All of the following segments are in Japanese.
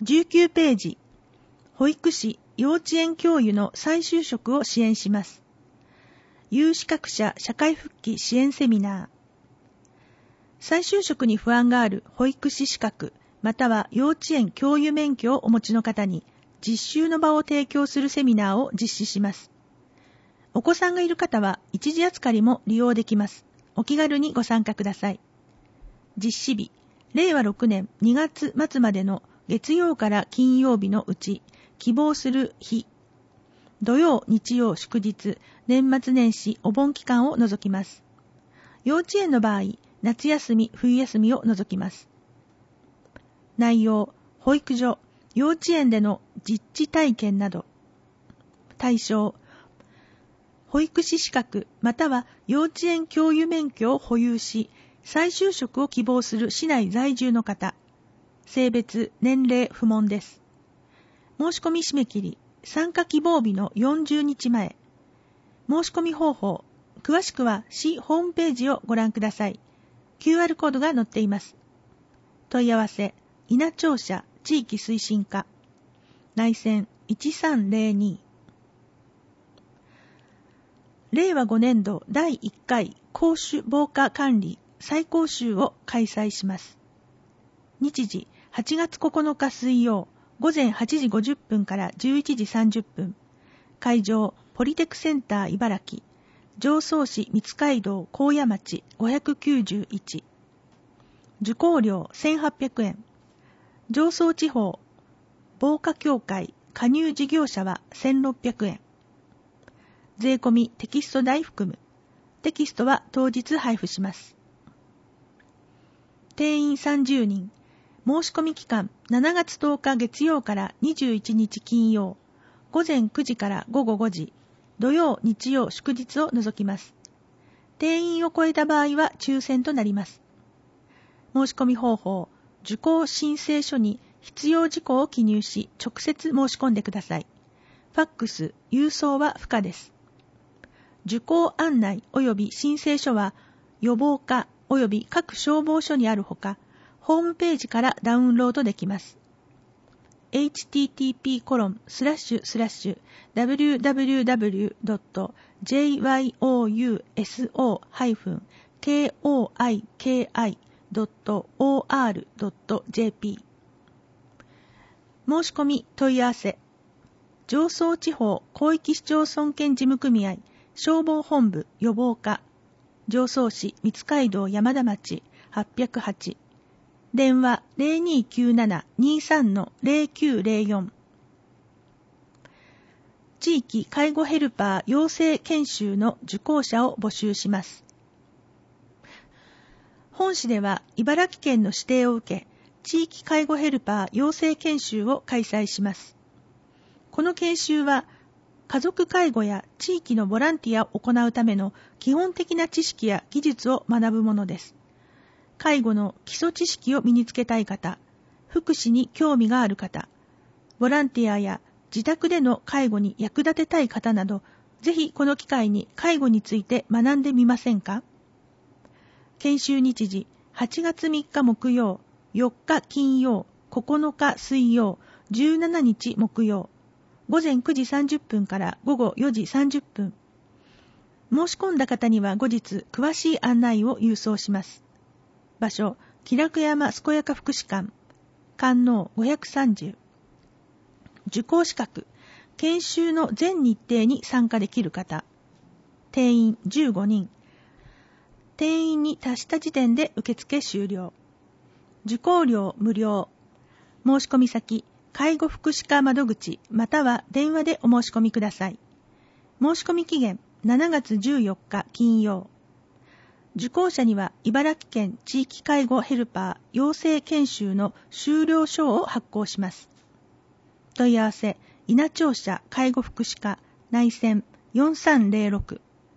19ページ、保育士、幼稚園教諭の再就職を支援します。有資格者社会復帰支援セミナー。再就職に不安がある保育士資格、または幼稚園教諭免許をお持ちの方に、実習の場を提供するセミナーを実施します。お子さんがいる方は一時預かりも利用できます。お気軽にご参加ください。実施日、令和6年2月末までの月曜から金曜日のうち、希望する日、土曜、日曜、祝日、年末年始、お盆期間を除きます。幼稚園の場合、夏休み、冬休みを除きます。内容、保育所、幼稚園での実地体験など。対象、保育士資格または幼稚園教諭免許を保有し、再就職を希望する市内在住の方。性別、年齢不問です。申し込み締め切り、参加希望日の40日前。申し込み方法、詳しくは市ホームページをご覧ください。QR コードが載っています。問い合わせ、稲庁舎地域推進課。内線1302。令和5年度第1回公主防火管理再講習を開催します。日時、8月9日水曜、午前8時50分から11時30分。会場、ポリテクセンター茨城。常総市三街道高野町591。受講料1800円。常総地方防火協会加入事業者は1600円。税込みテキスト代含む。テキストは当日配布します。定員30人。申し込み期間7月10日月曜から21日金曜。午前9時から午後5時。土曜、日曜、祝日を除きます。定員を超えた場合は抽選となります。申し込み方法。受講申請書に必要事項を記入し、直接申し込んでください。ファックス、郵送は不可です。受講案内及び申請書は予防課及び各消防署にあるほか、ホームページからダウンロードできます。http://www.joyouso-koiki.or.jp 申し込み問い合わせ。常総地方広域市町村圏事務組合消防本部予防課常総市三街道山田町808電話 0297-23-0904 地域介護ヘルパー養成研修の受講者を募集します。本市では茨城県の指定を受け、地域介護ヘルパー養成研修を開催します。この研修は、家族介護や地域のボランティアを行うための基本的な知識や技術を学ぶものです。介護の基礎知識を身につけたい方、福祉に興味がある方、ボランティアや自宅での介護に役立てたい方など、ぜひこの機会に介護について学んでみませんか？研修日時、8月3日木曜、4日金曜、9日水曜、17日木曜、午前9時30分から午後4時30分。申し込んだ方には後日詳しい案内を郵送します。場所、気楽山健やか福祉館、観音530。受講資格、研修の全日程に参加できる方。定員15人。定員に達した時点で受付終了。受講料無料。申し込み先、介護福祉課窓口または電話でお申し込みください。申し込み期限7月14日金曜。受講者には茨城県地域介護ヘルパー養成研修の修了書を発行します。問い合わせ、稲庁舎介護福祉課内線4306。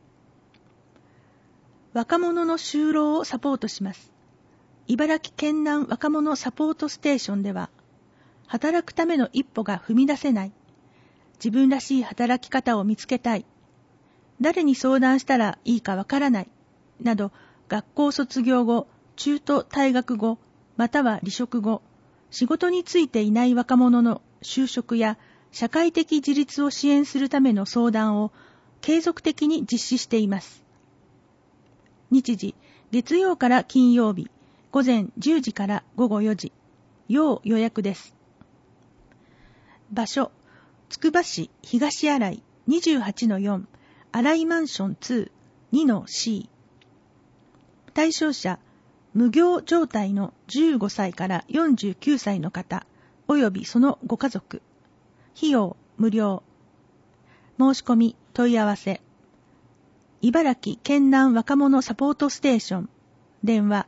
若者の就労をサポートします。茨城県南若者サポートステーションでは、働くための一歩が踏み出せない。自分らしい働き方を見つけたい。誰に相談したらいいかわからない。など、学校卒業後、中途退学後、または離職後、 仕事に就いていない若者の就職や社会的自立を支援するための相談を継続的に実施しています。日時、月曜から金曜日、午前10時から午後4時、要予約です。場所、つくば市東新井 28-4 新井マンション 2-2-C。対象者、無業状態の15歳から49歳の方、およびそのご家族。費用無料。申し込み問い合わせ。茨城県南若者サポートステーション。電話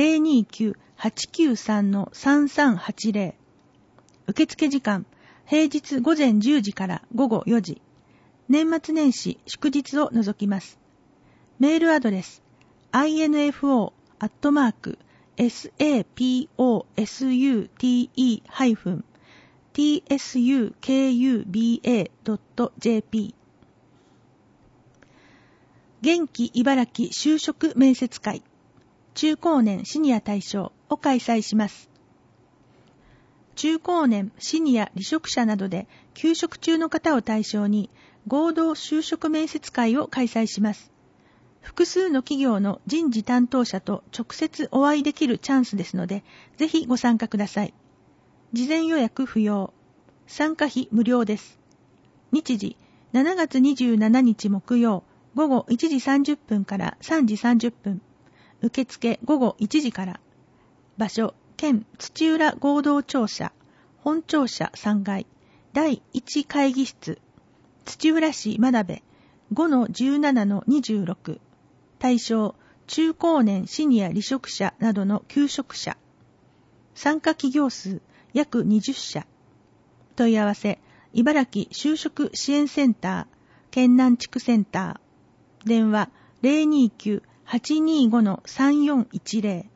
029-893-3380。受付時間、平日午前10時から午後4時。年末年始祝日を除きます。メールアドレス、info@sapotE-tsukuba.jp。 元気茨城就職面接会中高年シニア対象を開催します。中高年シニア離職者などで休職中の方を対象に合同就職面接会を開催します。複数の企業の人事担当者と直接お会いできるチャンスですので、ぜひご参加ください。事前予約不要。参加費無料です。日時、7月27日木曜、午後1時30分から3時30分。受付午後1時から。場所、県土浦合同庁舎、本庁舎3階、第1会議室、土浦市真鍋 5-17-26。対象、中高年シニア離職者などの求職者。参加企業数約20社。問い合わせ、茨城就職支援センター、県南地区センター。電話 029-825-3410。